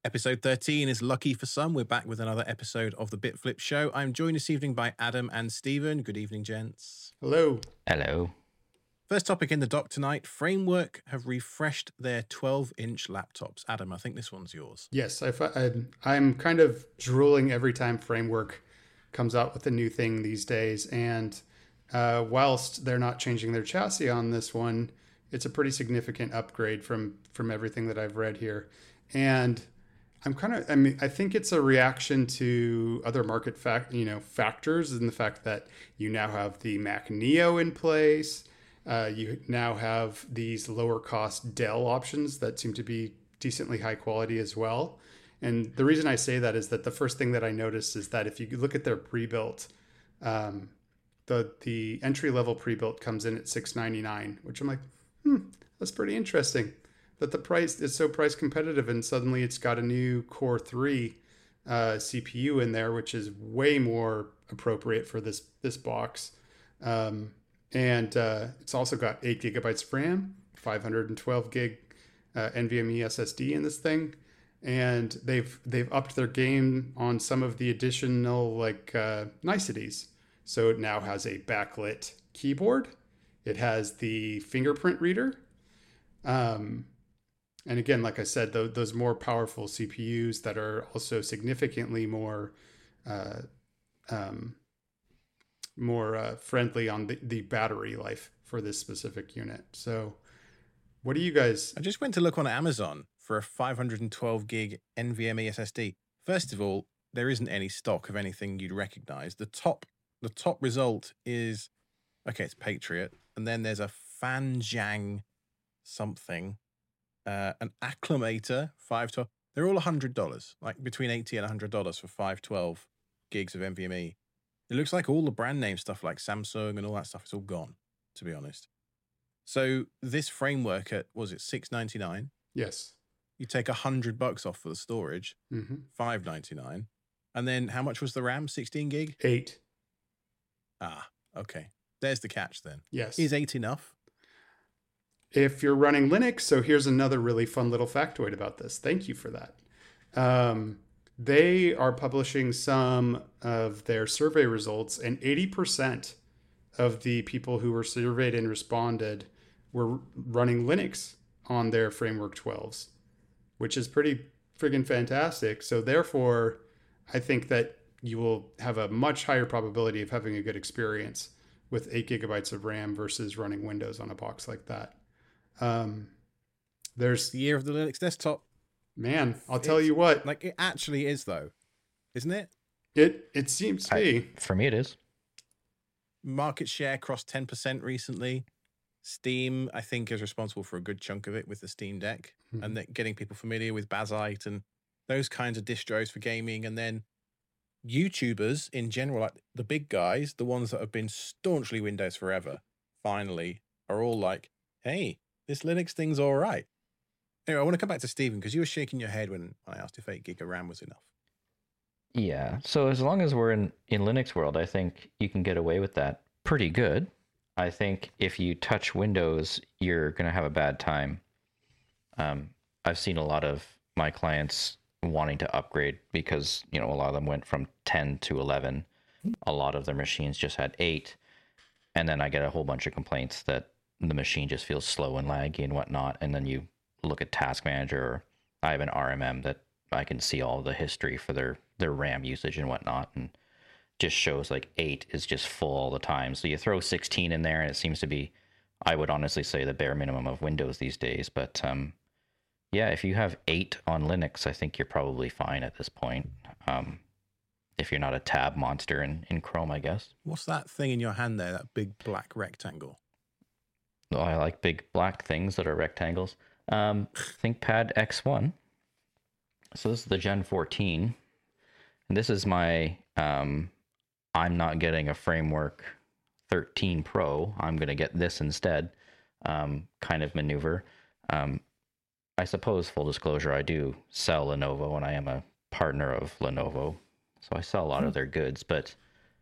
Episode 13 is lucky for some. We're back with another episode of the BitFlip Show. I'm joined this evening by Adam and Stephen. Good evening, gents. Hello. Hello. First topic in the dock tonight. Framework have refreshed their 12-inch laptops. Adam, I think this one's yours. Yes, I'm kind of drooling every time Framework comes out with a new thing these days. And whilst they're not changing their chassis on this one, it's a pretty significant upgrade from everything that I've read here. And I think it's a reaction to other market factors, and the fact that you now have the Mac Neo in place. You now have these lower cost Dell options that seem to be decently high quality as well. And the reason I say that is that the first thing that I noticed is that if you look at their pre-built, the entry level pre-built comes in at $699, which I'm like, that's pretty interesting. That the price is so price competitive, and suddenly it's got a new Core 3 CPU in there, which is way more appropriate for this box. And it's also got 8 gigabytes of RAM, 512 gig NVMe SSD in this thing, and they've upped their game on some of the additional niceties. So it now has a backlit keyboard. It has the fingerprint reader. And again, like I said, those more powerful CPUs that are also significantly more friendly on the battery life for this specific unit. So what do you guys... I just went to look on Amazon for a 512 gig NVMe SSD. First of all, there isn't any stock of anything you'd recognize. The top result is, okay, it's Patriot. And then there's a Fanjang something. An Acclamator 512. They're all $100, like between $80 and $100 for 512 gigs of NVMe. It looks like all the brand name stuff like Samsung and all that stuff is all gone, to be honest. So this Framework at, was it $699? Yes. You take $100 off for the storage, $599. And then how much was the RAM? 16 gig? 8. Ah, okay. There's the catch then. Yes. Is 8 enough? If you're running Linux, so here's another really fun little factoid about this. Thank you for that. They are publishing some of their survey results, and 80% of the people who were surveyed and responded were running Linux on their Framework 12s, which is pretty friggin' fantastic. So therefore, I think that you will have a much higher probability of having a good experience with 8 gigabytes of RAM versus running Windows on a box like that. There's the year of the Linux desktop. Man, I'll tell you what. Like, it actually is, though. Isn't it? It seems to be. For me, it is. Market share crossed 10% recently. Steam, I think, is responsible for a good chunk of it with the Steam Deck, and that getting people familiar with Bazzite and those kinds of distros for gaming. And then YouTubers in general, like the big guys, the ones that have been staunchly Windows forever, finally are all like, hey, this Linux thing's all right. Anyway, I want to come back to Stephen, because you were shaking your head when I asked if 8 gig of RAM was enough. Yeah, so as long as we're in Linux world, I think you can get away with that pretty good. I think if you touch Windows, you're going to have a bad time. I've seen a lot of my clients wanting to upgrade because, a lot of them went from 10 to 11. A lot of their machines just had 8. And then I get a whole bunch of complaints that the machine just feels slow and laggy and whatnot. And then you look at Task Manager, or I have an RMM that I can see all the history for their RAM usage and whatnot, and just shows like 8 is just full all the time. So you throw 16 in there and it seems to be, I would honestly say, the bare minimum of Windows these days. But yeah, if you have 8 on Linux, I think you're probably fine at this point. If you're not a tab monster in Chrome, I guess. What's that thing in your hand there, that big black rectangle? Well, I like big black things that are rectangles. ThinkPad X1. So this is the Gen 14. And this is my, I'm not getting a Framework 13 Pro. I'm going to get this instead kind of maneuver. I suppose, full disclosure, I do sell Lenovo, and I am a partner of Lenovo. So I sell a lot of their goods. But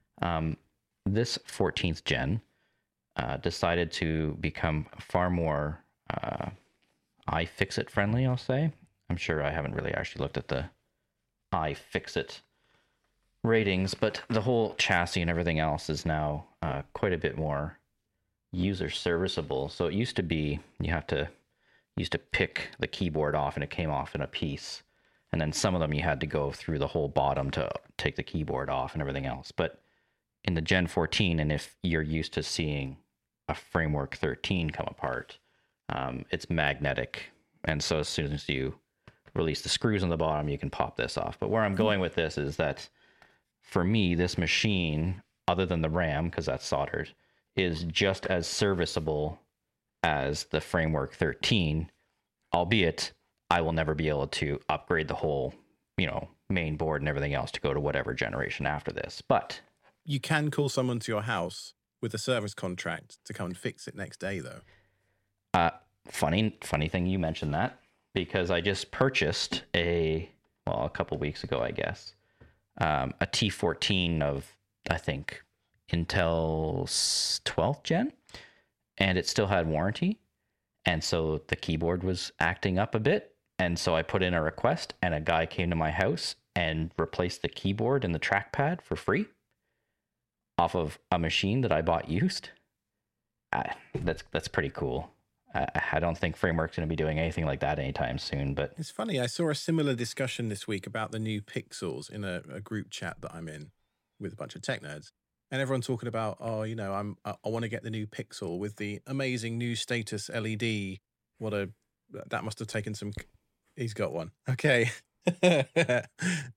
this 14th gen decided to become far more iFixit friendly, I'll say. I'm sure I haven't really actually looked at the iFixit ratings, but the whole chassis and everything else is now quite a bit more user serviceable. So it used to be you used to pick the keyboard off and it came off in a piece, and then some of them you had to go through the whole bottom to take the keyboard off and everything else. But in the Gen 14, and if you're used to seeing a Framework 13 come apart, it's magnetic, and so as soon as you release the screws on the bottom, you can pop this off. But where I'm going with this is that for me, this machine, other than the RAM, because that's soldered, is just as serviceable as the Framework 13, albeit I will never be able to upgrade the whole, main board and everything else to go to whatever generation after this. But you can call someone to your house with a service contract to come and fix it next day, though. Funny thing you mentioned that, because I just purchased a couple weeks ago, I guess, a T14 of, I think, Intel's 12th gen, and it still had warranty. And so the keyboard was acting up a bit. And so I put in a request, and a guy came to my house and replaced the keyboard and the trackpad for free off of a machine that I bought used. That's pretty cool. I don't think Framework's going to be doing anything like that anytime soon. But it's funny. I saw a similar discussion this week about the new Pixels in a group chat that I'm in with a bunch of tech nerds, and everyone talking about, I want to get the new Pixel with the amazing new status LED. That must have taken some. He's got one. Okay. But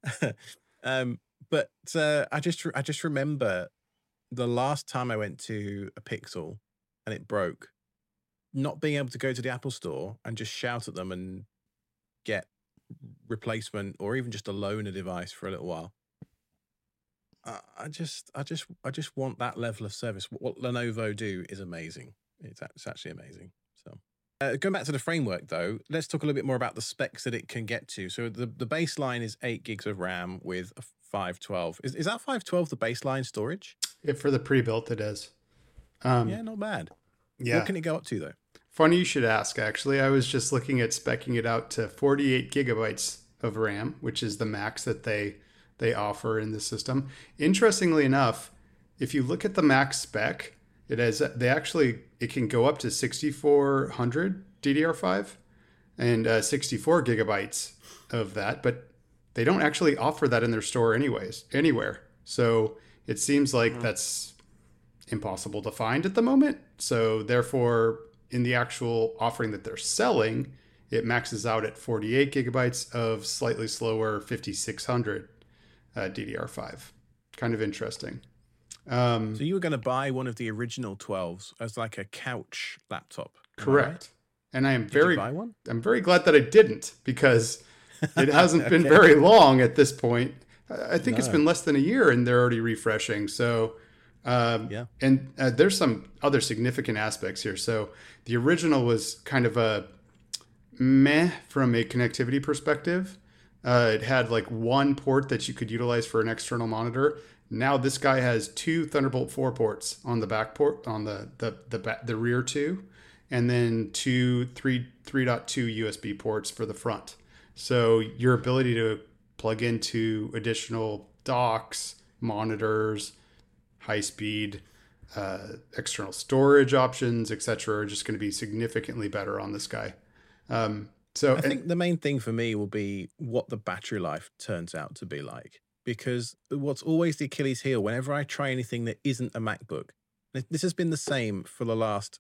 I just remember the last time I went to a Pixel and it broke, not being able to go to the Apple store and just shout at them and get replacement or even just a loaner device for a little while. I just want that level of service. What Lenovo do is amazing. It's actually amazing. So going back to the Framework though, let's talk a little bit more about the specs that it can get to. So the baseline is 8 gigs of RAM with a 512. Is that 512 the baseline storage? Yeah, for the pre-built it is. Yeah, not bad. Yeah. What can it go up to though? Funny you should ask, actually. I was just looking at speccing it out to 48 gigabytes of RAM, which is the max that they offer in the system. Interestingly enough, if you look at the max spec, it can go up to 6400 DDR5 and 64 gigabytes of that, but they don't actually offer that in their store anywhere. So it seems like that's impossible to find at the moment. So therefore, in the actual offering that they're selling, it maxes out at 48 gigabytes of slightly slower 5600 DDR5. Kind of interesting. So you were going to buy one of the original 12s as like a couch laptop. Correct. Right? And I am Did you buy one? I'm very glad that I didn't, because it hasn't been very long at this point. I think it's been less than a year and they're already refreshing. So and there's some other significant aspects here. So the original was kind of a meh from a connectivity perspective. It had like one port that you could utilize for an external monitor. Now this guy has 2 Thunderbolt 4 ports on the back port, on the rear 2, and then 2 3.2 USB ports for the front. So your ability to plug into additional docks, monitors, high-speed external storage options, etc., are just going to be significantly better on this guy. I think the main thing for me will be what the battery life turns out to be like, because what's always the Achilles heel whenever I try anything that isn't a MacBook, this has been the same for the last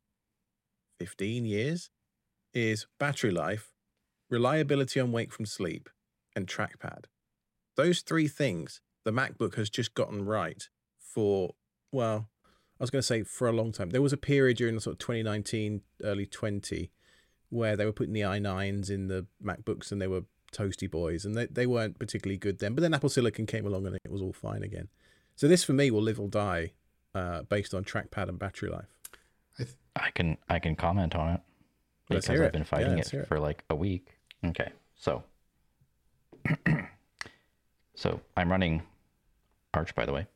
15 years, is battery life, reliability on wake from sleep, and trackpad. Those 3 things the MacBook has just gotten right for, well, I was going to say for a long time. There was a period during the sort of 2019, early 20, where they were putting the i9s in the MacBooks and they were toasty boys, and they weren't particularly good then. But then Apple Silicon came along and it was all fine again. So this for me will live or die based on trackpad and battery life. I can comment on it because I've been fighting it for like a week. Okay, so I'm running Arch, by the way.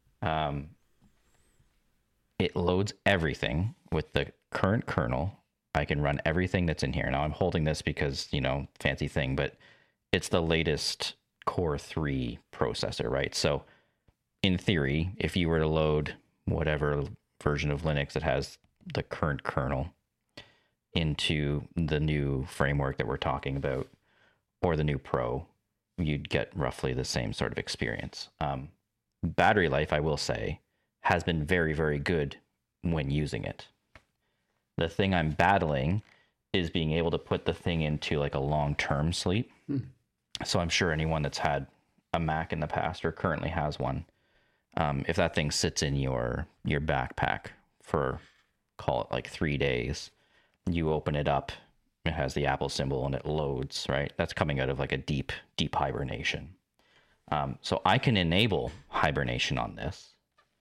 It loads everything with the current kernel. I can run everything that's in here. Now I'm holding this because, fancy thing, but it's the latest Core 3 processor, right? So in theory, if you were to load whatever version of Linux that has the current kernel into the new framework that we're talking about, or the new Pro, you'd get roughly the same sort of experience. Battery life, I will say, has been very, very good when using it. The thing I'm battling is being able to put the thing into like a long-term sleep. So I'm sure anyone that's had a Mac in the past or currently has one, if that thing sits in your backpack for, call it like 3 days, you open it up, it has the Apple symbol and it loads, right? That's coming out of like a deep hibernation. So I can enable hibernation on this,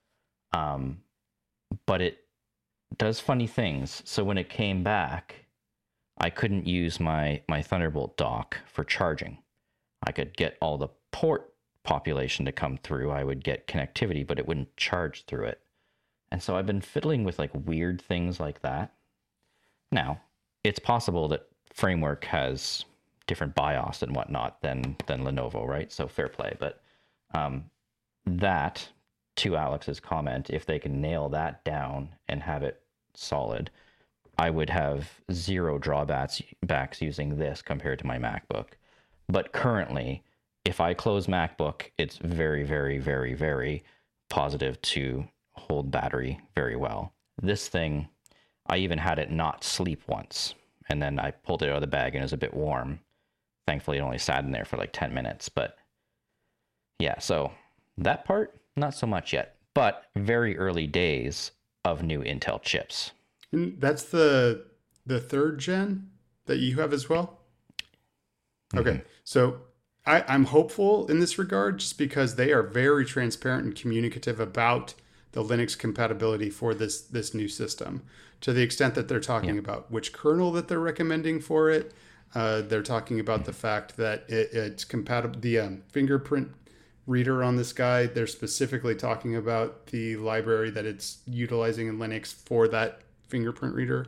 but it does funny things. So when it came back, I couldn't use my Thunderbolt dock for charging. I could get all the port population to come through. I would get connectivity, but it wouldn't charge through it. And so I've been fiddling with like weird things like that. Now, it's possible that Framework has different BIOS and whatnot than Lenovo, right? So fair play. But that, to Alex's comment, if they can nail that down and have it solid, I would have zero drawbacks using this compared to my MacBook. But currently, if I close MacBook, it's very, very, very, very positive to hold battery very well. This thing, I even had it not sleep once, and then I pulled it out of the bag and it was a bit warm. Thankfully, it only sat in there for like 10 minutes. But yeah, so that part, not so much yet, but very early days of new Intel chips. And that's the third gen that you have as well? Okay, so I'm hopeful in this regard just because they are very transparent and communicative about the Linux compatibility for this new system, to the extent that they're talking about which kernel that they're recommending for it. They're talking about the fact that it's compatible. The fingerprint reader on this guy, they're specifically talking about the library that it's utilizing in Linux for that fingerprint reader.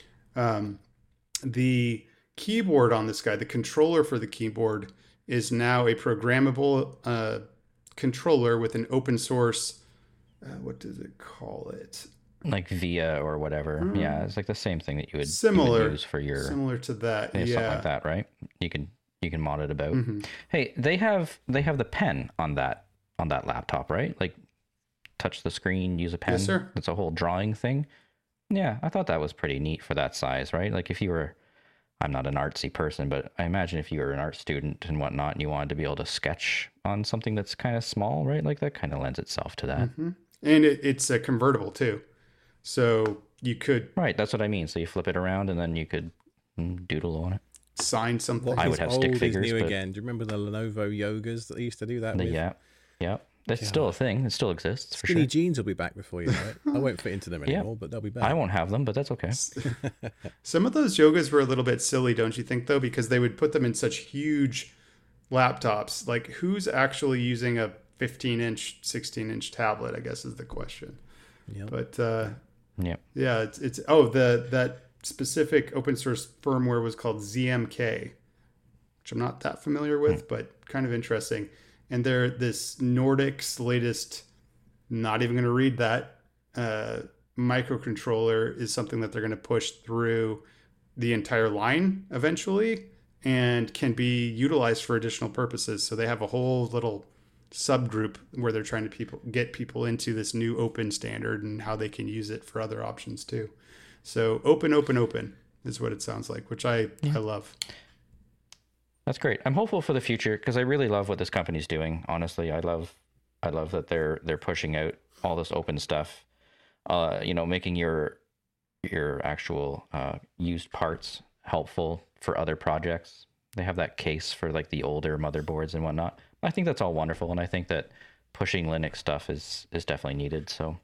The keyboard on this guy, the controller for the keyboard, is now a programmable controller with an open source, what does it call it? Like VIA or whatever. Yeah, it's like the same thing that you would use for your... Similar to that, yeah. Something like that, right? You can mod it about. Hey, they have the pen on that laptop, right? Like touch the screen, use a pen. Yes, sir. It's a whole drawing thing. Yeah, I thought that was pretty neat for that size, right? Like if you were... I'm not an artsy person, but I imagine if you were an art student and whatnot and you wanted to be able to sketch on something that's kind of small, right? Like that kind of lends itself to that. And it's a convertible too. So you could... Right, that's what I mean. So you flip it around and then you could doodle on it. Sign something. I would have stick figures. New again. Do you remember the Lenovo Yogas that they used to do that with? Yeah. That's still a thing. It still exists for Skinny sure. jeans will be back before you know it. I won't fit into them anymore, but they'll be back. I won't have them, but that's okay. Some of those yogas were a little bit silly, don't you think, though? Because they would put them in such huge laptops. Like, who's actually using a 15-inch, 16-inch tablet, I guess is the question. Yep. But, yeah, it's that specific open source firmware was called ZMK, which I'm not that familiar with, but kind of interesting. And they're this Nordic's latest, not even going to read that, microcontroller is something that they're going to push through the entire line eventually and can be utilized for additional purposes. So they have a whole little subgroup where they're trying to get people into this new open standard and how they can use it for other options too. So open is what it sounds like, which I love. That's great. I'm hopeful for the future because I really love what this company's doing. Honestly, I love that they're pushing out all this open stuff. Making your actual used parts helpful for other projects. They have that case for like the older motherboards and whatnot. I think that's all wonderful, and I think that pushing Linux stuff is definitely needed. So,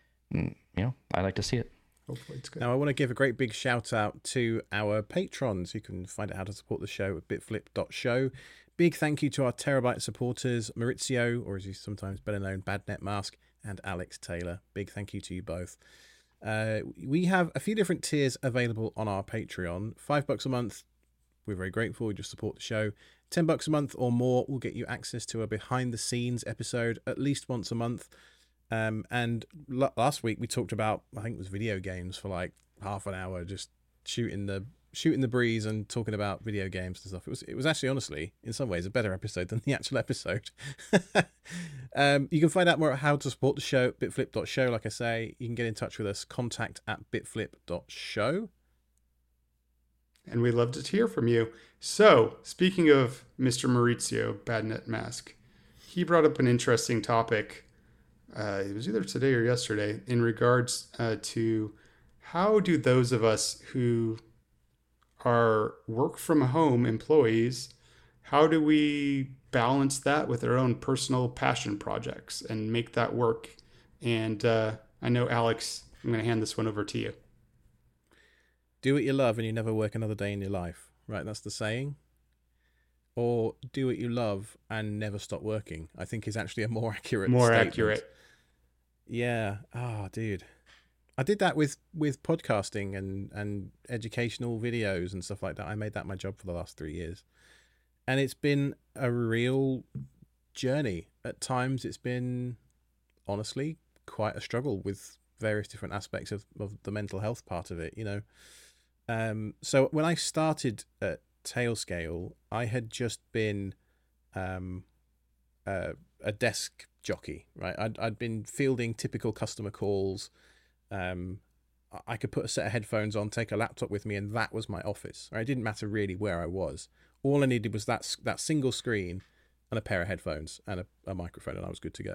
I like to see it. Hopefully it's good. Now, I want to give a great big shout out to our patrons. You can find out how to support the show at bitflip.show. Big thank you to our Terabyte supporters, Maurizio, or as he's sometimes better known, Badnet Mask, and Alex Taylor. Big thank you to you both. We have a few different tiers available on our Patreon. $5 a month, we're very grateful. You just support the show. $10 a month or more will get you access to a behind the scenes episode at least once a month. And last week we talked about, I think it was video games for like half an hour, just shooting the breeze and talking about video games and stuff. It was actually, honestly, in some ways, a better episode than the actual episode. You can find out more about how to support the show at bitflip.show. Like I say, you can get in touch with us, contact@bitflip.show. And we'd love to hear from you. So, speaking of Mr. Maurizio Badnet Mask, he brought up an interesting topic. It was either today or yesterday in regards to how do those of us who are work from home employees, how do we balance that with our own personal passion projects and make that work? And I know, Alex, I'm going to hand this one over to you. Do what you love and you never work another day in your life. Right, that's the saying. Or do what you love and never stop working, I think is actually a more accurate statement. Yeah. Oh, dude. I did that with podcasting and educational videos and stuff like that. I made that my job for the last 3 years. And it's been a real journey. At times it's been, honestly, quite a struggle with various different aspects of the mental health part of it, you know. So when I started at Tailscale, I had just been a desk jockey, right? I'd been fielding typical customer calls. I could put a set of headphones on, take a laptop with me, and that was my office. Right? It didn't matter really where I was. All I needed was that single screen and a pair of headphones and a microphone, and I was good to go.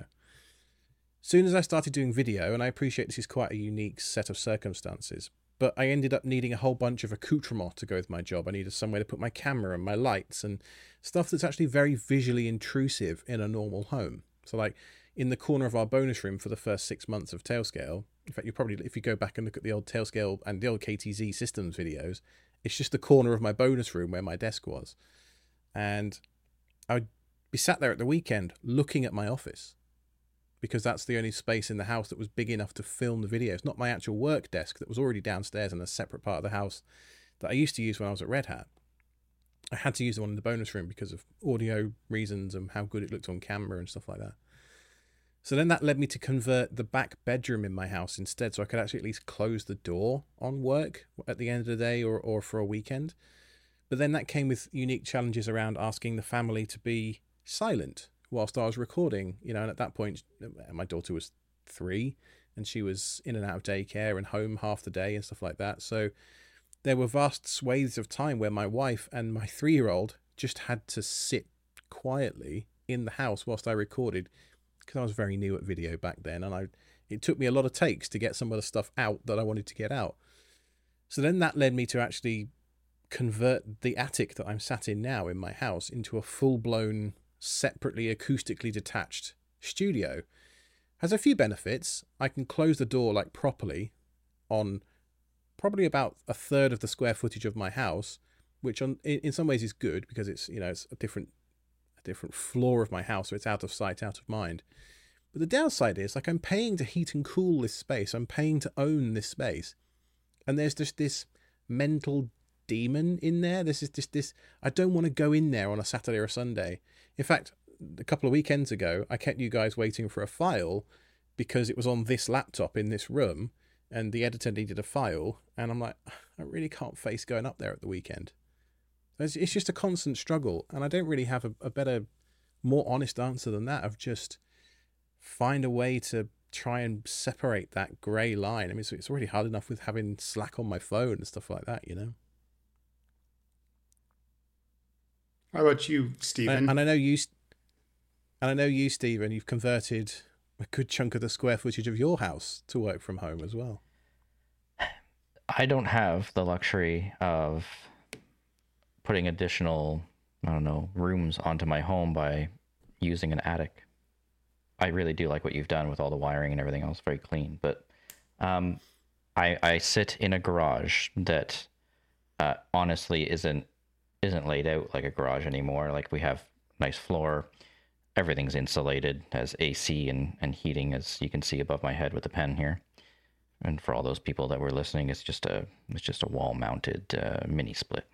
Soon as I started doing video, and I appreciate this is quite a unique set of circumstances, but I ended up needing a whole bunch of accoutrements to go with my job. I needed somewhere to put my camera and my lights and stuff that's actually very visually intrusive in a normal home. So like in the corner of our bonus room for the first 6 months of Tailscale, in fact, you probably, if you go back and look at the old Tailscale and the old KTZ systems videos, it's just the corner of my bonus room where my desk was. And I would be sat there at the weekend looking at my office, because that's the only space in the house that was big enough to film the videos, not my actual work desk that was already downstairs in a separate part of the house that I used to use when I was at Red Hat. I had to use the one in the bonus room because of audio reasons and how good it looked on camera and stuff like that. So then that led me to convert the back bedroom in my house instead, so I could actually at least close the door on work at the end of the day or for a weekend. But then that came with unique challenges around asking the family to be silent whilst I was recording, you know, and at that point, my daughter was 3 and she was in and out of daycare and home half the day and stuff like that. So there were vast swathes of time where my wife and my 3-year-old just had to sit quietly in the house whilst I recorded, because I was very new at video back then, and it took me a lot of takes to get some of the stuff out that I wanted to get out. So then that led me to actually convert the attic that I'm sat in now in my house into a full-blown, separately acoustically detached studio. Has a few benefits. I can close the door like properly on probably about a third of the square footage of my house, which in some ways is good because it's, you know, it's a different floor of my house, so it's out of sight, out of mind. But the downside is, like, I'm paying to heat and cool this space. I'm paying to own this space. And there's just this mental demon in there. This is just this, I don't want to go in there on a Saturday or a Sunday. In fact, a couple of weekends ago, I kept you guys waiting for a file because it was on this laptop in this room and the editor needed a file. And I'm like, I really can't face going up there at the weekend. It's just a constant struggle. And I don't really have a better, more honest answer than that, of just find a way to try and separate that grey line. I mean, it's already hard enough with having Slack on my phone and stuff like that, you know? How about you, Stephen? And I know you, Stephen, you've converted a good chunk of the square footage of your house to work from home as well. I don't have the luxury of putting additional, I don't know, rooms onto my home by using an attic. I really do like what you've done with all the wiring and everything else, very clean. But I sit in a garage that honestly isn't laid out like a garage anymore. Like, we have nice floor, everything's insulated, has AC and heating, as you can see above my head with the pen here. And for all those people that were listening, it's just a wall mounted mini split.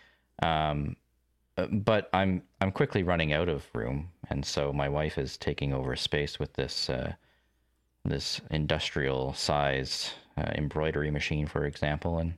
But I'm quickly running out of room, and so my wife is taking over space with this industrial sized embroidery machine, for example, and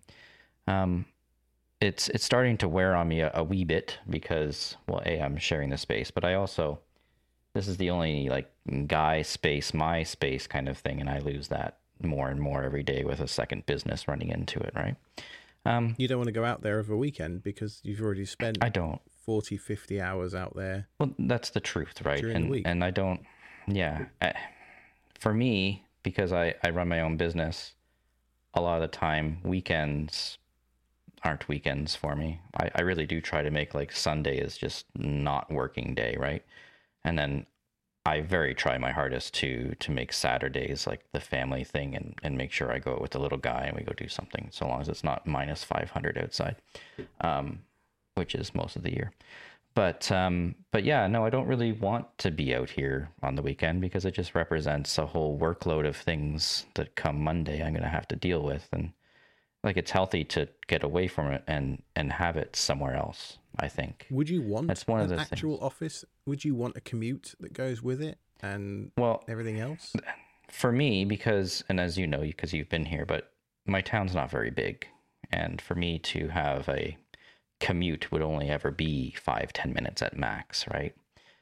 it's starting to wear on me a wee bit because, well, I'm sharing the space, but I also, this is the only like guy space, my space kind of thing, and I lose that more and more every day with a second business running into it, right? You don't want to go out there over a weekend because you've already spent I don't 40, 50 hours out there. Well, that's the truth, right? During the week. And I don't, yeah. For me, because I run my own business, a lot of the time weekends aren't weekends for me. I really do try to make like Sunday is just not working day, right? And then I very try my hardest to make Saturdays like the family thing and make sure I go out with the little guy and we go do something, so long as it's not minus 500 outside, which is most of the year. But yeah, no, I don't really want to be out here on the weekend because it just represents a whole workload of things that come Monday I'm going to have to deal with. And like, it's healthy to get away from it and have it somewhere else, I think. Would you want That's one of an the actual things. office? Would you want a commute that goes with it and Well, everything else? for me, because, and as you know, because you've been here, but my town's not very big. And for me to have a commute would only ever be 5-10 minutes at max, right?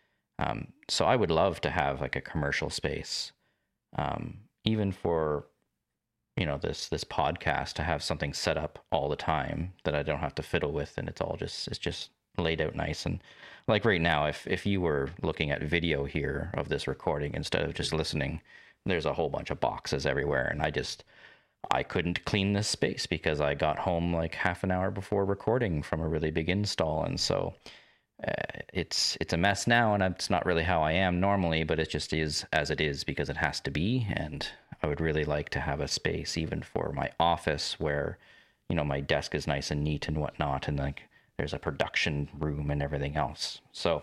So I would love to have like a commercial space, even for, you know, this podcast, to have something set up all the time that I don't have to fiddle with, and it's just laid out nice. And like right now, if you were looking at video here of this recording instead of just listening, there's a whole bunch of boxes everywhere, and I couldn't clean this space because I got home like half an hour before recording from a really big install, and so it's a mess now, and it's not really how I am normally, but it just is as it is because it has to be. And I would really like to have a space even for my office where, you know, my desk is nice and neat and whatnot, and like there's a production room and everything else. So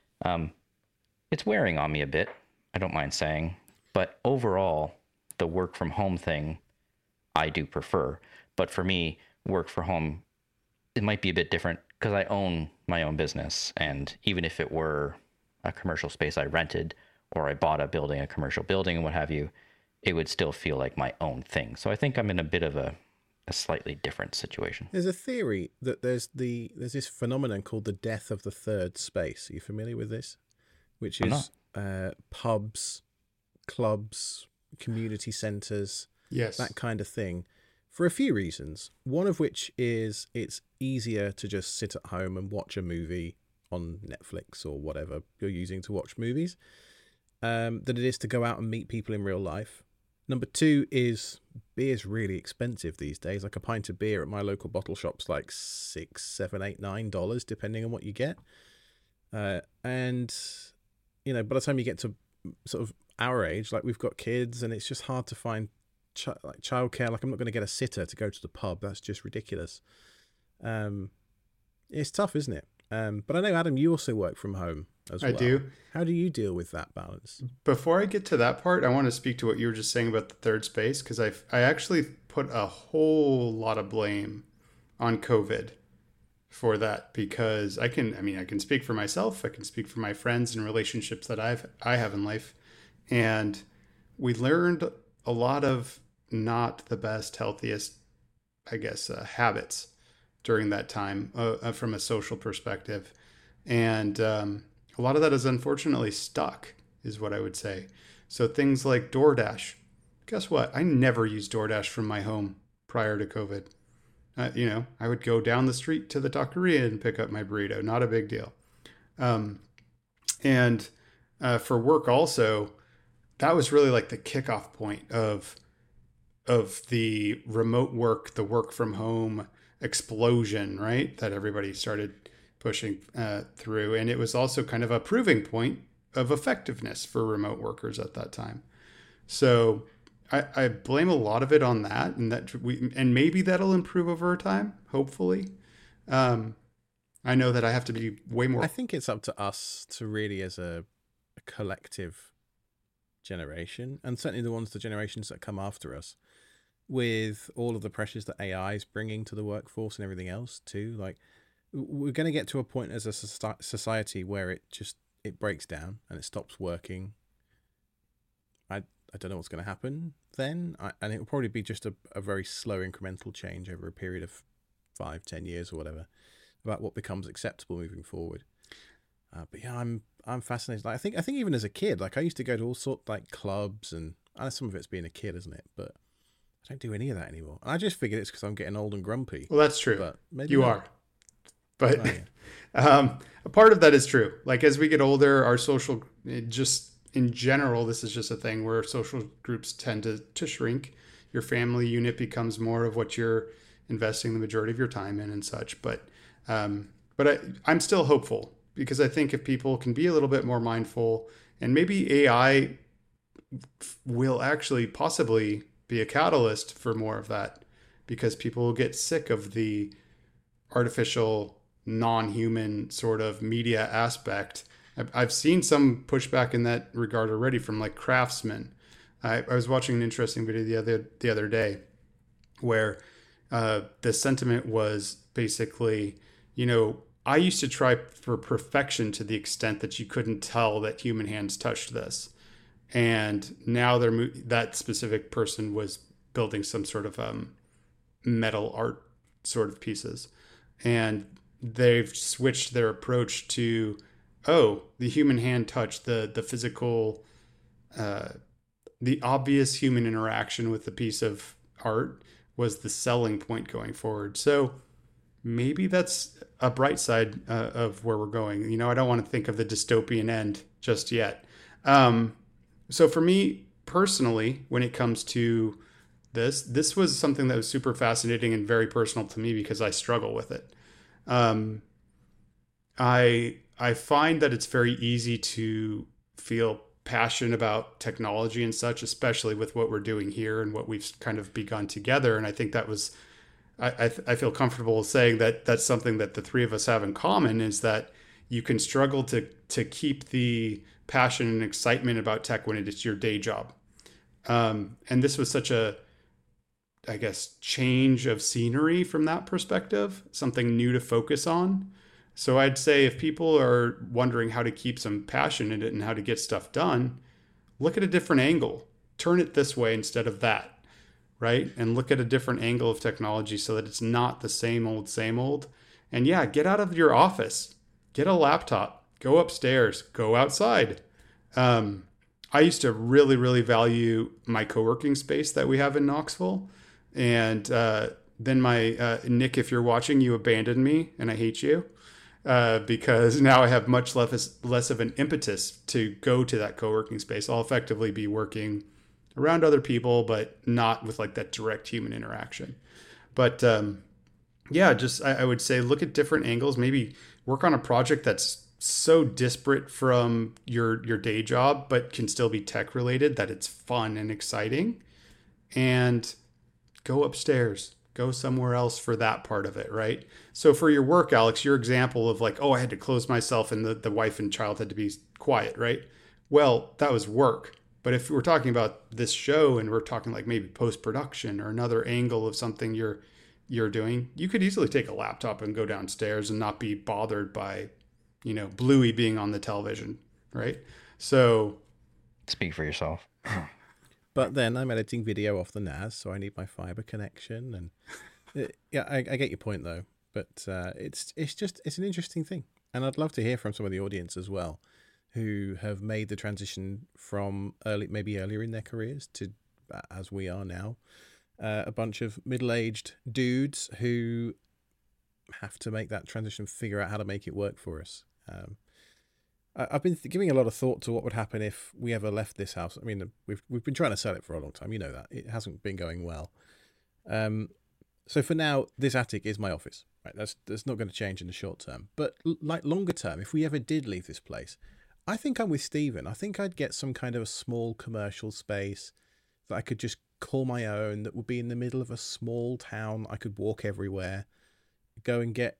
it's wearing on me a bit, I don't mind saying, but overall the work from home thing I do prefer. But for me, work from home, it might be a bit different because I own my own business. And even if it were a commercial space I rented, or I bought a building, a commercial building and what have you, it would still feel like my own thing. So I think I'm in a bit of a slightly different situation. There's a theory that there's this phenomenon called the death of the third space. Are you familiar with this? Which is pubs, clubs, community centres, Yes. that kind of thing, for a few reasons. One of which is it's easier to just sit at home and watch a movie on Netflix or whatever you're using to watch movies, than it is to go out and meet people in real life. Number two is beer's really expensive these days. Like a pint of beer at my local bottle shop's like $6, $7, $8, $9, depending on what you get. And, you know, by the time you get to sort of our age, like we've got kids, and it's just hard to find like childcare. Like I'm not going to get a sitter to go to the pub. That's just ridiculous. It's tough, isn't it? But I know, Adam, you also work from home as well. I do. How do you deal with that balance? Before I get to that part, I want to speak to what you were just saying about the third space, because I actually put a whole lot of blame on COVID for that, because I can speak for myself, I can speak for my friends and relationships that I have in life, and we learned a lot of not the best, healthiest, I guess, habits during that time from a social perspective, and a lot of that is unfortunately stuck, is what I would say. So things like DoorDash. Guess what? I never used DoorDash from my home prior to COVID. I would go down the street to the taqueria and pick up my burrito. Not a big deal. And for work also, that was really like the kickoff point of the remote work, the work from home explosion, right? That everybody started pushing through. And it was also kind of a proving point of effectiveness for remote workers at that time. So I blame a lot of it on that, and maybe that'll improve over time, hopefully. I know that I have to be way more. I think it's up to us to really, as a collective generation, and certainly the generations that come after us, with all of the pressures that AI is bringing to the workforce and everything else too. Like, we're going to get to a point as a society where it breaks down and it stops working. I don't know what's going to happen then, and it will probably be just a very slow incremental change over a period of 5-10 years or whatever about what becomes acceptable moving forward. But yeah, I'm fascinated. Like, I think even as a kid, like I used to go to all sorts like clubs, and some of it's being a kid, isn't it? But I don't do any of that anymore. And I just figured it's because I'm getting old and grumpy. Well, that's true. But maybe you not. are. But Oh, yeah. a part of that is true. Like as we get older, our social, just in general, this is just a thing where social groups tend to shrink. Your family unit becomes more of what you're investing the majority of your time in and such. But I'm still hopeful because I think if people can be a little bit more mindful, and maybe AI will actually possibly be a catalyst for more of that, because people will get sick of the artificial, non-human sort of media aspect. I've seen some pushback in that regard already from like craftsmen. I was watching an interesting video the other day where the sentiment was basically, I used to try for perfection to the extent that you couldn't tell that human hands touched this. And now that specific person was building some sort of metal art sort of pieces. And they've switched their approach to, the human hand touch, the physical, the obvious human interaction with the piece of art was the selling point going forward. So maybe that's a bright side of where we're going. I don't want to think of the dystopian end just yet. So for me personally, when it comes to this was something that was super fascinating and very personal to me because I struggle with it. I find that it's very easy to feel passionate about technology and such, especially with what we're doing here and what we've kind of begun together. And I think that was, I feel comfortable saying that that's something that the three of us have in common, is that you can struggle to keep the passion and excitement about tech when it's your day job. And this was such a, I guess, change of scenery from that perspective, something new to focus on. So I'd say if people are wondering how to keep some passion in it and how to get stuff done, look at a different angle. Turn it this way instead of that, right? And look at a different angle of technology so that it's not the same old, same old. And yeah, get out of your office, get a laptop, go upstairs, go outside. I used to really, really value my co-working space that we have in Knoxville. And then Nick, if you're watching, you abandoned me and I hate you. Because now I have much less of an impetus to go to that co-working space. I'll effectively be working around other people, but not with like that direct human interaction. But I would say look at different angles. Maybe work on a project that's so disparate from your day job, but can still be tech related that it's fun and exciting. And go upstairs. Go somewhere else for that part of it, right? So for your work, Alex, your example of like, I had to close myself and the wife and child had to be quiet, right? Well, that was work. But if we're talking about this show and we're talking like maybe post-production or another angle of something you're doing, you could easily take a laptop and go downstairs and not be bothered by, Bluey being on the television, right? So Speak for yourself. But then I'm editing video off the NAS, so I need my fiber connection. And I get your point though. But it's an interesting thing, and I'd love to hear from some of the audience as well, who have made the transition from maybe earlier in their careers to as we are now, a bunch of middle-aged dudes who have to make that transition, figure out how to make it work for us. I've been giving a lot of thought to what would happen if we ever left this house. I mean, we've been trying to sell it for a long time. You know that. It hasn't been going well. So for now, this attic is my office. Right? That's not going to change in the short term. But like longer term, if we ever did leave this place, I think I'm with Stephen. I think I'd get some kind of a small commercial space that I could just call my own, that would be in the middle of a small town. I could walk everywhere, go and get,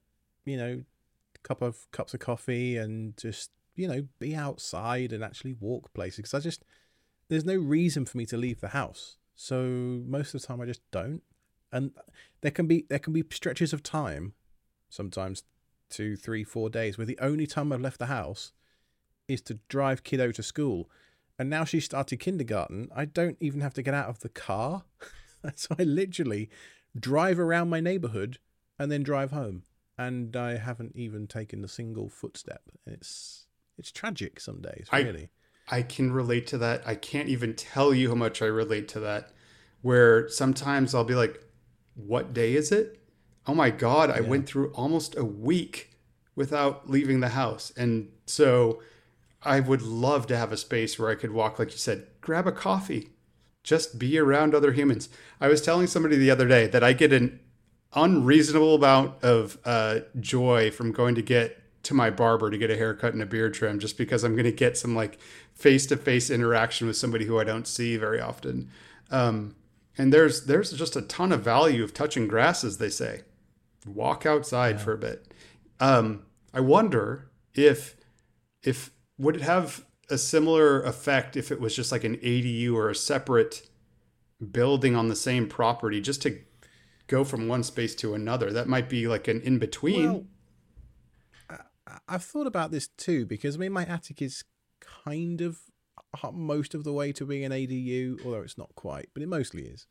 cups of coffee and just, be outside and actually walk places. Because there's no reason for me to leave the house. So most of the time I just don't. And there can be stretches of time, sometimes 2, 3, 4 days, where the only time I've left the house is to drive kiddo to school. And now she's started kindergarten, I don't even have to get out of the car. So I literally drive around my neighborhood and then drive home. And I haven't even taken a single footstep. It's tragic some days, really. I can relate to that. I can't even tell you how much I relate to that. Where sometimes I'll be like, what day is it? Oh my God, I went through almost a week without leaving the house. And so I would love to have a space where I could walk, like you said, grab a coffee, just be around other humans. I was telling somebody the other day that I get an unreasonable amount of joy from going to my barber to get a haircut and a beard trim, just because I'm going to get some like face-to-face interaction with somebody who I don't see very often. And there's just a ton of value of touching grass, as they say. Walk outside for a bit. I wonder if would it have a similar effect if it was just like an ADU or a separate building on the same property, just to go from one space to another. That might be like an in-between. Well, I've thought about this too, because I mean, my attic is kind of most of the way to being an ADU, although it's not quite, but it mostly is.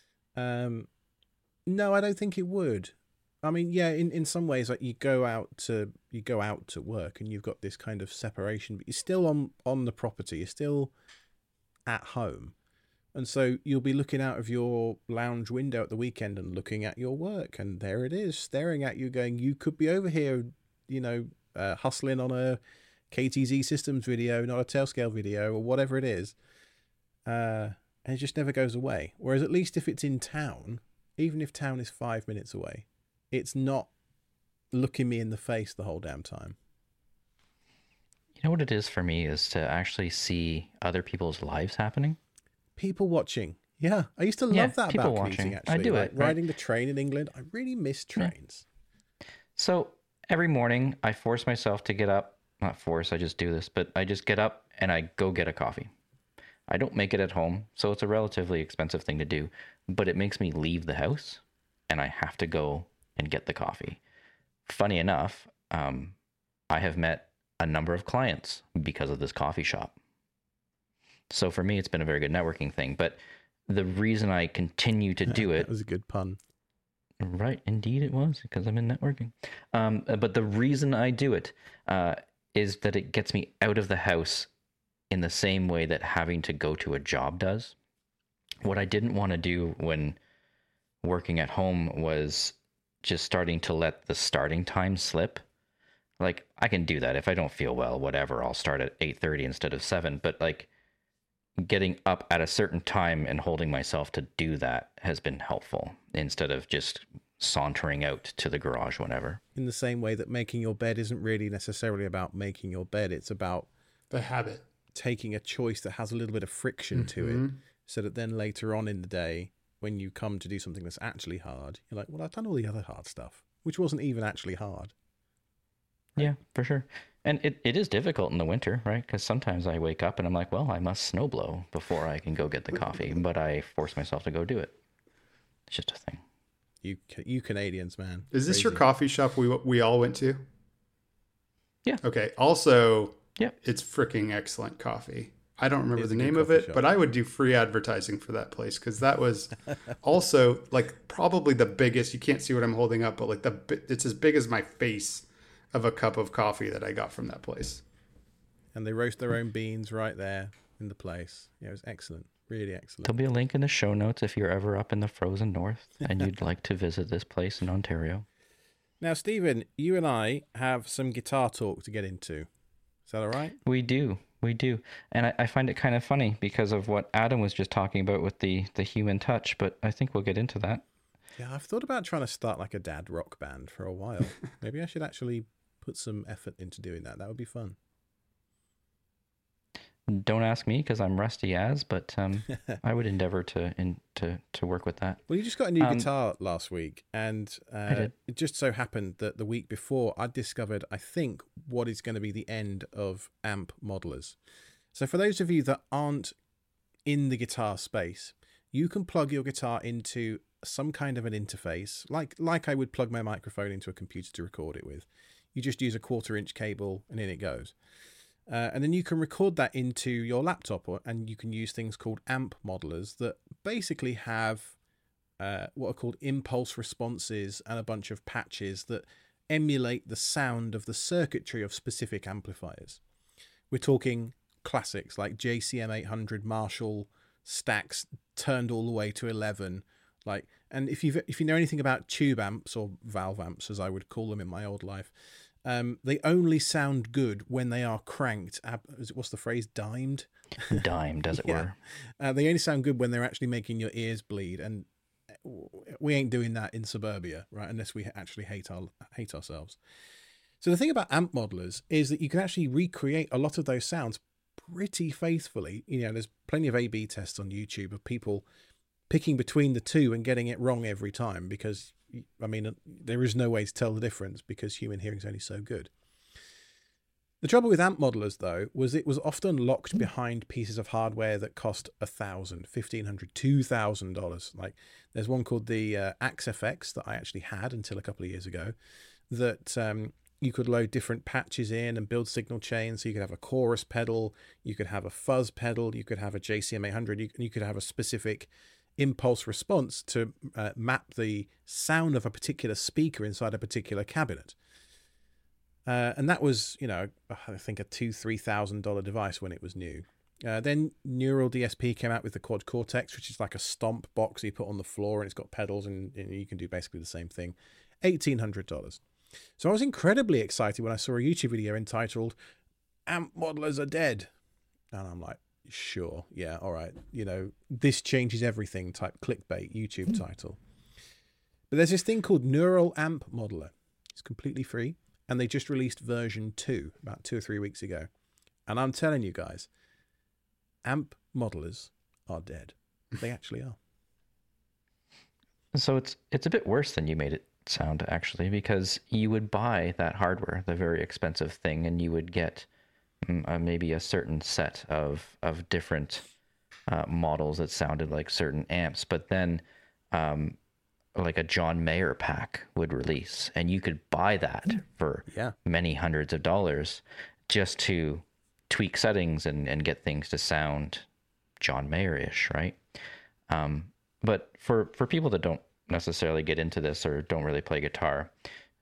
No, I don't think it would. I mean, yeah, in some ways, like you go out to work and you've got this kind of separation, but you're still on the property, you're still at home. And so you'll be looking out of your lounge window at the weekend and looking at your work, and there it is, staring at you, going, you could be over here, hustling on a KTZ Systems video, not a Tailscale video, or whatever it is. And it just never goes away. Whereas at least if it's in town, even if town is 5 minutes away, it's not looking me in the face the whole damn time. You know what it is for me is to actually see other people's lives happening. People watching. Yeah, I used to love that about commuting, actually. I do like it. Riding the train in England. I really miss trains. Yeah. So every morning I force myself to get up. Not force, I just do this. But I just get up and I go get a coffee. I don't make it at home, so it's a relatively expensive thing to do. But it makes me leave the house and I have to go and get the coffee. Funny enough, I have met a number of clients because of this coffee shop. So for me, it's been a very good networking thing. But the reason I continue to do it... That was a good pun. Right, indeed it was, because I'm in networking. But the reason I do it is that it gets me out of the house in the same way that having to go to a job does. What I didn't want to do when working at home was just starting to let the starting time slip. Like, I can do that if I don't feel well, whatever, I'll start at 8:30 instead of 7. But like, getting up at a certain time and holding myself to do that has been helpful instead of just sauntering out to the garage whenever. In the same way that making your bed isn't really necessarily about making your bed, it's about the habit, taking a choice that has a little bit of friction to it, so that then later on in the day, when you come to do something that's actually hard, you're like, well, I've done all the other hard stuff, which wasn't even actually hard. Right? Yeah, for sure. And it is difficult in the winter, right? Because sometimes I wake up and I'm like, well, I must snowblow before I can go get the coffee, but I force myself to go do it. It's just a thing. You Canadians, man. Is this your coffee shop we all went to? Yeah. Okay. Also, yeah, it's freaking excellent coffee. I don't remember the name of it, but I would do free advertising for that place, because that was also like probably the biggest. You can't see what I'm holding up, but like it's as big as my face of a cup of coffee that I got from that place. And they roast their own beans right there in the place. Yeah, it was excellent. Really excellent. There'll be a link in the show notes if you're ever up in the frozen north and you'd like to visit this place in Ontario. Now, Stephen, you and I have some guitar talk to get into. Is that all right? We do. And I find it kind of funny because of what Adam was just talking about with the human touch, but I think we'll get into that. Yeah, I've thought about trying to start like a dad rock band for a while. Maybe I should actually put some effort into doing that. That would be fun. Don't ask me because I'm rusty as, but I would endeavor to work with that. Well, you just got a new guitar last week, and it just so happened that the week before I discovered, I think, what is going to be the end of amp modelers. So for those of you that aren't in the guitar space, you can plug your guitar into some kind of an interface, like I would plug my microphone into a computer to record it with. You just use a 1/4-inch cable and in it goes. And then you can record that into your laptop, and you can use things called amp modelers that basically have what are called impulse responses and a bunch of patches that emulate the sound of the circuitry of specific amplifiers. We're talking classics like JCM 800 Marshall stacks turned all the way to 11. And if you know anything about tube amps, or valve amps as I would call them in my old life, they only sound good when they are cranked. What's the phrase? Dimed? Dimed, as it were. They only sound good when they're actually making your ears bleed, and we ain't doing that in suburbia, right? Unless we actually hate ourselves. So the thing about amp modelers is that you can actually recreate a lot of those sounds pretty faithfully. There's plenty of A/B tests on YouTube of people picking between the two and getting it wrong every time, because there is no way to tell the difference because human hearing is only so good. The trouble with amp modelers, though, was it was often locked behind pieces of hardware that cost $1,000, $1,500, $2,000. Like there's one called the AXFX that I actually had until a couple of years ago, that you could load different patches in and build signal chains. So you could have a chorus pedal, you could have a fuzz pedal, you could have a JCM 800, you could have a specific impulse response to map the sound of a particular speaker inside a particular cabinet. And that was, I think a $2,000-$3,000 device when it was new. Then Neural DSP came out with the Quad Cortex, which is like a stomp box you put on the floor, and it's got pedals, and you can do basically the same thing. $1,800. So I was incredibly excited when I saw a YouTube video entitled "Amp Modelers Are Dead," and I'm like, sure, yeah, all right, this changes everything type clickbait YouTube title. But there's this thing called Neural Amp Modeler. It's completely free, and they just released version 2 about 2 or 3 weeks ago. And I'm telling you guys, amp modelers are dead. They actually are. So it's a bit worse than you made it sound, actually, because you would buy that hardware, the very expensive thing, and you would get maybe a certain set of different models that sounded like certain amps, but then like a John Mayer pack would release, and you could buy that for many hundreds of dollars just to tweak settings and get things to sound John Mayer-ish, right? But for people that don't necessarily get into this or don't really play guitar,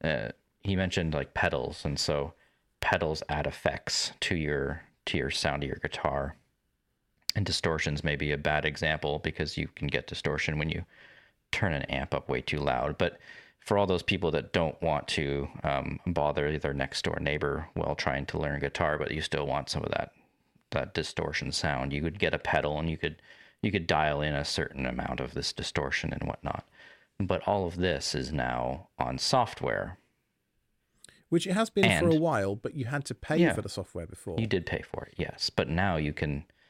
he mentioned like pedals, and so pedals add effects to your sound of your guitar, and distortions may be a bad example because you can get distortion when you turn an amp up way too loud. But for all those people that don't want to bother their next door neighbor while trying to learn guitar, but you still want some of that distortion sound, you could get a pedal, and you could dial in a certain amount of this distortion and whatnot. But all of this is now on software, which it has been for a while, but you had to pay for the software before. You did pay for it, yes. But now you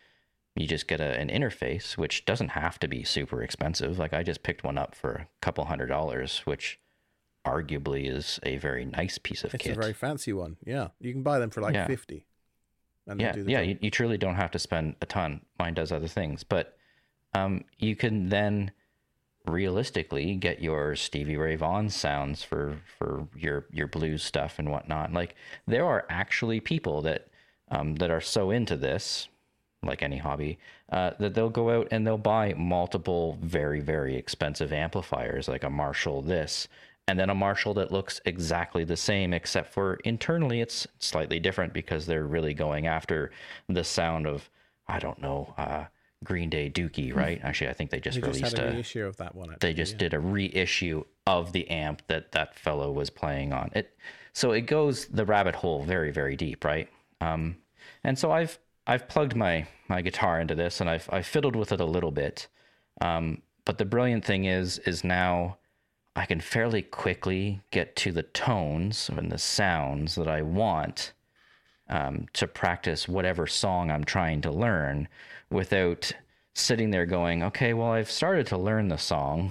just get an interface, which doesn't have to be super expensive. Like I just picked one up for a couple $100, which arguably is a very nice piece of kit. It's a very fancy one. Yeah. You can buy them for like 50. And you truly don't have to spend a ton. Mine does other things. But you can then realistically get your Stevie Ray Vaughan sounds for your blues stuff and whatnot. Like there are actually people that are so into this, like any hobby, that they'll go out and they'll buy multiple very, very expensive amplifiers, like a Marshall this, and then a Marshall that looks exactly the same, except for internally it's slightly different because they're really going after the sound of, I don't know, Green Day Dookie, right? Actually, I think they just released a reissue of that one. They just did a reissue of the amp that fellow was playing on it. So it goes the rabbit hole very, very deep, right? And so I've plugged my guitar into this, and I've fiddled with it a little bit. But the brilliant thing is now I can fairly quickly get to the tones and the sounds that I want to practice whatever song I'm trying to learn, without sitting there going, okay, well, I've started to learn the song.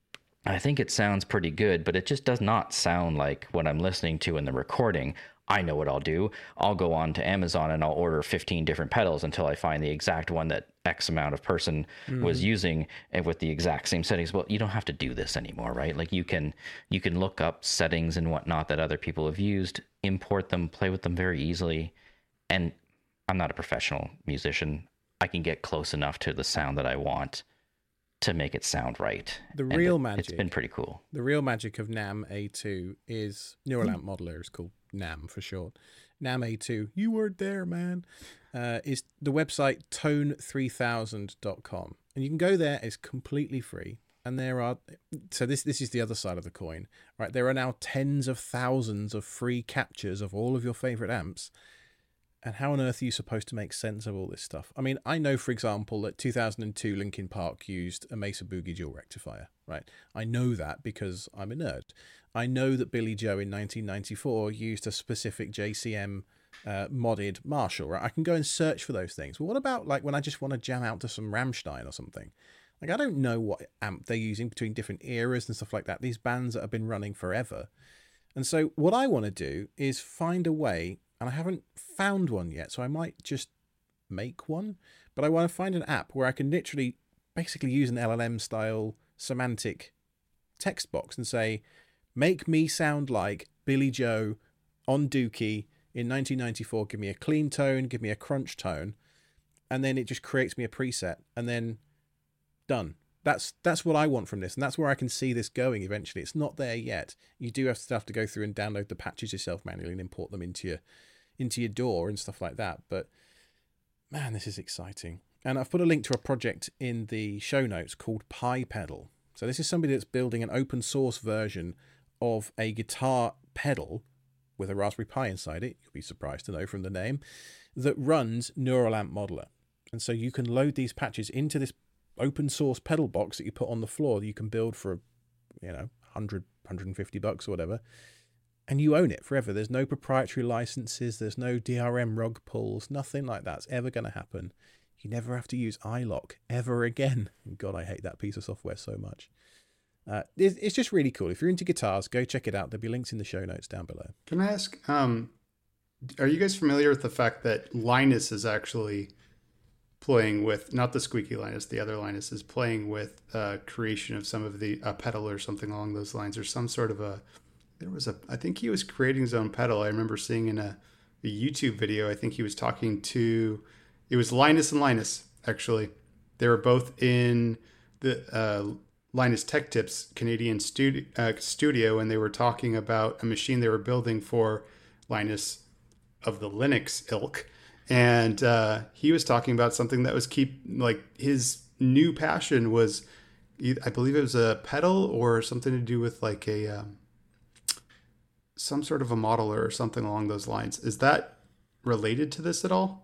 I think it sounds pretty good, but it just does not sound like what I'm listening to in the recording. I know what I'll do. I'll go on to Amazon and I'll order 15 different pedals until I find the exact one that X amount of person was using, and with the exact same settings. Well, you don't have to do this anymore, right? Like you can look up settings and whatnot that other people have used, import them, play with them very easily. And I'm not a professional musician. I can get close enough to the sound that I want to make it sound right. The And real magic. It's been pretty cool. The real magic of NAMM A2 is Neural Amp Modeler is called NAMM for short. NAMM A2, you weren't there, man. Is the website tone3000.com. And you can go there, it's completely free. And there are, so this is the other side of the coin, right? There are now tens of thousands of free captures of all of your favorite amps. And how on earth are you supposed to make sense of all this stuff? I mean, I know, for example, that 2002 Linkin Park used a Mesa Boogie dual rectifier, right? I know that because I'm a nerd. I know that Billy Joe in 1994 used a specific JCM modded Marshall, right? I can go and search for those things. But what about like when I just want to jam out to some Rammstein or something? Like, I don't know what amp they're using between different eras and stuff like that. These bands that have been running forever. And so what I want to do is find a way, and I haven't found one yet, so I might just make one, but I want to find an app where I can literally basically use an LLM style semantic text box and say, make me sound like Billy Joe on Dookie in 1994. Give me a clean tone, give me a crunch tone, and then it just creates me a preset, and then done. That's what I want from this, and that's where I can see this going eventually. It's not there yet. You do have to go through and download the patches yourself manually and import them into your DAW and stuff like that. But man, this is exciting. And I've put a link to a project in the show notes called PiPedal. So this is somebody that's building an open source version of a guitar pedal with a Raspberry Pi inside it, you'll be surprised to know from the name, that runs Neural Amp Modeler. And so you can load these patches into this open source pedal box that you put on the floor that you can build for, $150 or whatever. And you own it forever. There's no proprietary licenses. There's no DRM rug pulls. Nothing like that's ever going to happen. You never have to use iLok ever again. God, I hate that piece of software so much. It's just really cool. If you're into guitars, go check it out. There'll be links in the show notes down below. Can I ask, are you guys familiar with the fact that Linus is actually playing with, not the squeaky Linus, the other Linus is playing with creation of some of the pedal or something along those lines, or some sort of I think he was creating his own pedal. I remember seeing in a YouTube video, I think he was talking to, it was Linus and Linus, actually. They were both in the Linus Tech Tips Canadian studio, and they were talking about a machine they were building for Linus of the Linux ilk. And he was talking about something that was his new passion was, I believe it was a pedal or something to do with like some sort of a modeler or something along those lines. Is that related to this at all?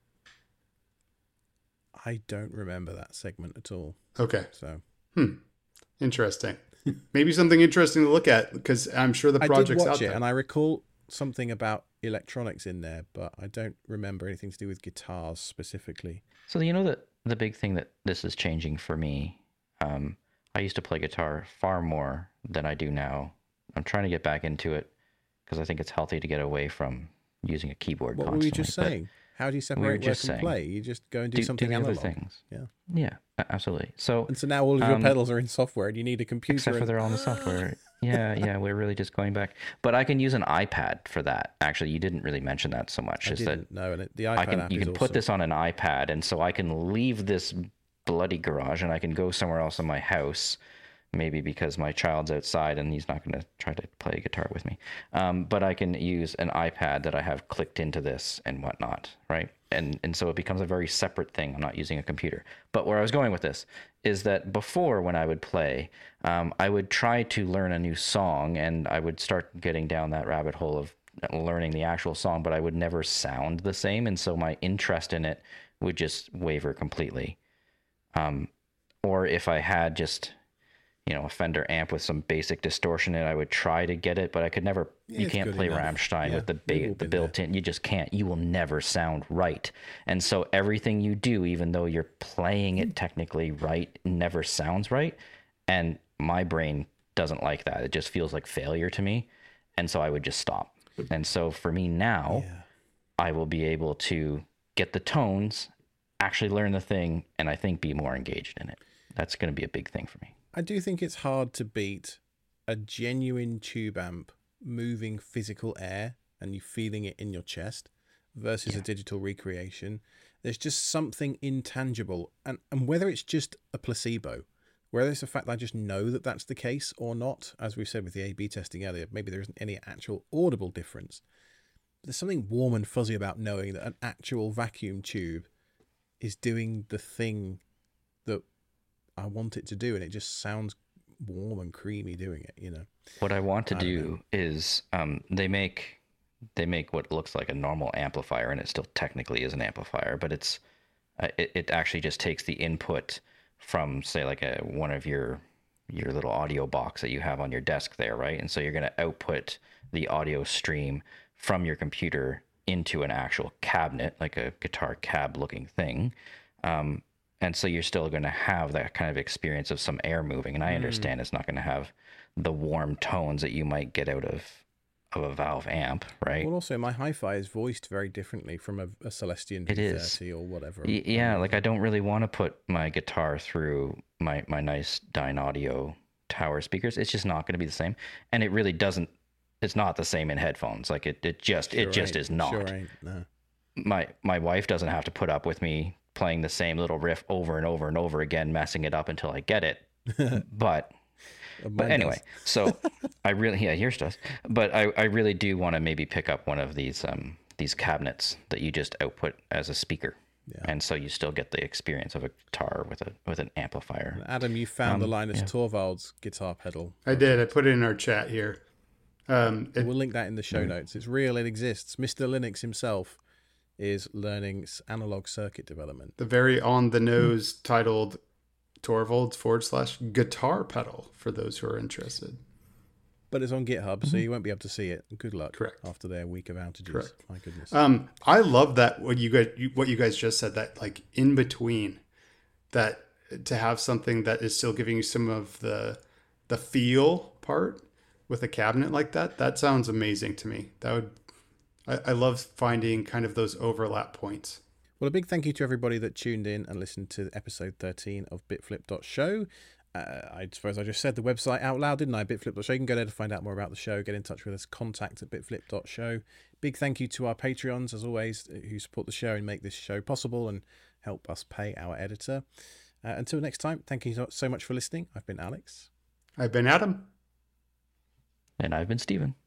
I don't remember that segment at all. Okay. So, interesting. Maybe something interesting to look at, because I'm sure the project's I did watch out it, there. and I recall something about electronics in there, but I don't remember anything to do with guitars specifically. So that the big thing that this is changing for me, I used to play guitar far more than I do now. I'm trying to get back into it because I think it's healthy to get away from using a keyboard What constantly. were you just saying? How do you separate work and play? You just go and do something the other analog. things. Yeah. Yeah, absolutely. So now all of your pedals are in software, and you need a computer. Except for they're all in the software. Yeah, we're really just going back. But I can use an iPad for that. Actually, you didn't really mention that so much. I didn't know, and the iPad app you can put this on an iPad, and so I can leave this bloody garage, and I can go somewhere else in my house. Maybe because my child's outside and he's not going to try to play guitar with me. But I can use an iPad that I have clicked into this and whatnot, right? And so it becomes a very separate thing. I'm not using a computer. But where I was going with this is that before, when I would play, I would try to learn a new song, and I would start getting down that rabbit hole of learning the actual song, but I would never sound the same. And so my interest in it would just waver completely. Or if I had just a Fender amp with some basic distortion in it, I would try to get it, but I could never. You can't play Rammstein with the built-in. You just can't. You will never sound right. And so everything you do, even though you're playing it technically right, never sounds right. And my brain doesn't like that. It just feels like failure to me. And so I would just stop. And so for me now, I will be able to get the tones actually learn the thing and I think be more engaged in it. That's going to be a big thing for me. I do think it's hard to beat a genuine tube amp moving physical air and you feeling it in your chest versus a digital recreation. There's just something intangible, and whether it's just a placebo, whether it's the fact that I just know that that's the case or not, as we've said with the A/B testing earlier, maybe there isn't any actual audible difference. There's something warm and fuzzy about knowing that an actual vacuum tube is doing the thing that I want it to do, and it just sounds warm and creamy doing it, you know. What I want to do is they make what looks like a normal amplifier, and it still technically is an amplifier, but it actually just takes the input from, say, like one of your little audio box that you have on your desk there, right? And so you're going to output the audio stream from your computer into an actual cabinet, like a guitar cab looking thing. And so you're still going to have that kind of experience of some air moving. And I understand it's not going to have the warm tones that you might get out of a Valve amp, right? Well, also my hi-fi is voiced very differently from a Celestion V30 or whatever. Yeah, like I don't really want to put my guitar through my nice Dynaudio tower speakers. It's just not going to be the same. And it really doesn't, it's not the same in headphones. Like it just is not. Sure ain't, no. My wife doesn't have to put up with me playing the same little riff over and over and over again, messing it up until I get it. But anyway, so I really, yours does. But I really do want to maybe pick up one of these cabinets that you just output as a speaker. Yeah. And so you still get the experience of a guitar with an amplifier. And Adam, you found the Linus Torvalds guitar pedal. I did. I put it in our chat here. We'll link that in the show notes. It's real. It exists. Mr. Linux himself is learning analog circuit development. The very on the nose titled Torvalds / guitar pedal for those who are interested. But it's on GitHub, so you won't be able to see it. Good luck. Correct. After their week of outages. Correct. My goodness. I love that what you guys just said, that like in between, that to have something that is still giving you some of the feel part with a cabinet like that. That sounds amazing to me. I love finding kind of those overlap points. Well, a big thank you to everybody that tuned in and listened to episode 13 of bitflip.show. I suppose I just said the website out loud, didn't I? Bitflip.show. You can go there to find out more about the show. Get in touch with us. contact@bitflip.show. Big thank you to our Patreons, as always, who support the show and make this show possible and help us pay our editor. Until next time, thank you so much for listening. I've been Alex. I've been Adam. And I've been Stephen.